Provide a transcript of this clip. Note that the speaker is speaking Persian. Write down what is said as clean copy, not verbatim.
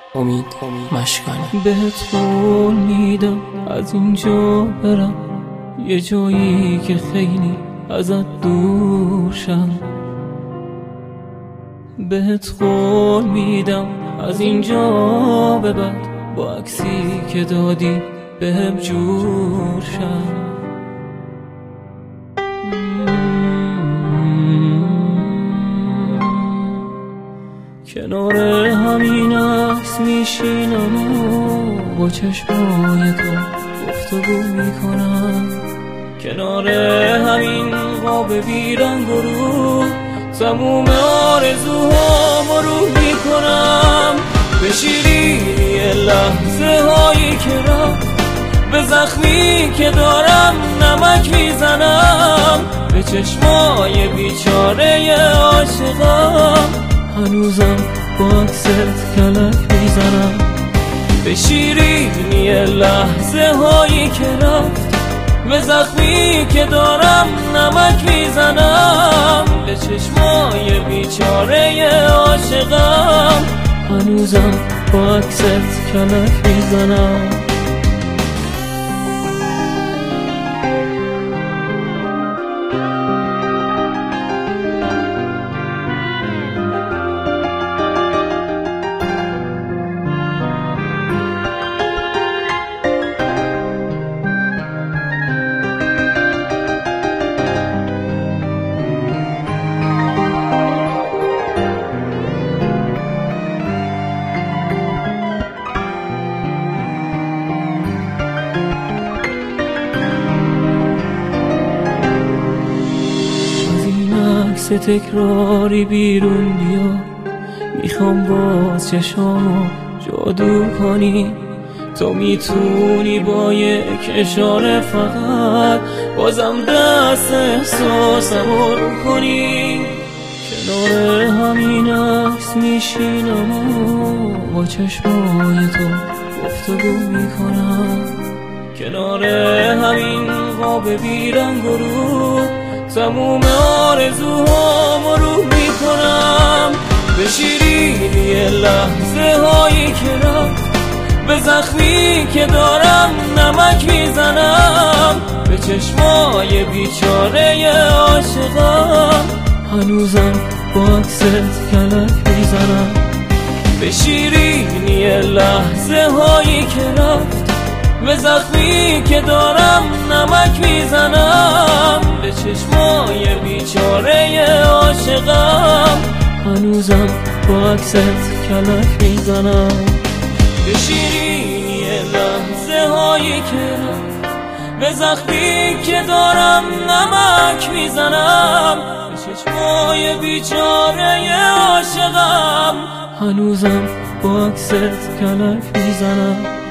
امید مشکانی. بهت قول میدم از اینجا برم یه جایی که خیلی ازت دور شم. بهت قول میدم از اینجا به بعد با عکسی که دادی بهم جور شم. کنار همین عکس میشینم و با چشمای تو گفتگو میکنم. کنار همین قاب بیرنگ و رو تموم آرزوهامو رو میکنم. به شیرینی لحظه هایی که رفت، به زخمی که دارم نمک میزنم. به چشمای بیچاره عاشقم هنوزم با عکست کلک میزنم. به شیرینی لحظه هایی که رفت، به زخمی که دارم نمک میزنم. به چشمای بیچاره عاشقم هنوزم با عکست کلک میزنم. تکراری بیرون بیا، میخوام باز چشامو جادو کنی. تو میتونی با یک اشاره فقط بازم دست احساسمو رو کنی. کنار همین عکس میشینم و با چشمای تو گفتگو میکنم. کنار همین قاب بیرنگ و رو تموم آرزوهامو رو میکنم. به شیرینی لحظه هایی که رفت، به زخمی که دارم نمک میزنم. به چشمای بیچاره عاشقم هنوزم با عکست کلک میزنم. به شیرینی لحظه هایی که رفت، به زخمی که دارم نمک میزنم. به چشمای بیچاره عاشقم هنوزم با عکست کلک میزنم. به شیرینی لحظه هایی که رفت، به زخمی که دارم نمک میزنم. به چشمای بیچاره عاشقم هنوزم با عکست کلک میزنم.